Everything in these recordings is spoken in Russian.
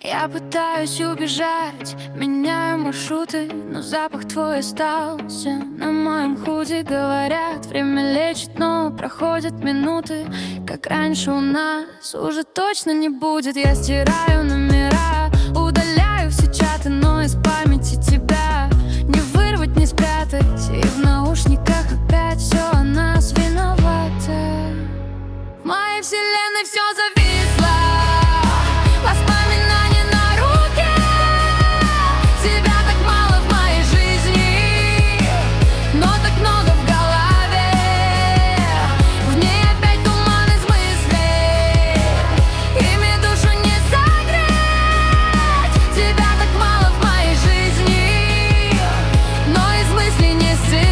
Я пытаюсь убежать, меняю маршруты, но запах твой остался на моем худи. Говорят, время лечит, но проходят минуты. Как раньше у нас уже точно не будет. Я стираю номера, удаляю все чаты, но из памяти тебя не вырвать, не спрятать. И в наушниках опять все о нас виновата. В моей вселенной все зависло, воспоминания на руке. Тебя так мало в моей жизни, но так много в голове. В ней опять туман из мыслей, ими душу не согреть. Тебя так мало в моей жизни, но из мыслей не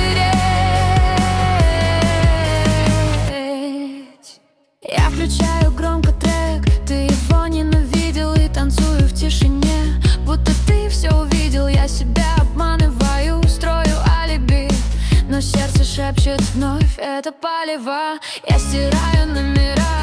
стереть. Я включаю громко трек, ты его ненавидел, и танцую в тишине, будто ты все увидел. Я себя обманываю, строю алиби, но сердце шепчет вновь, это палево. Я стираю номера,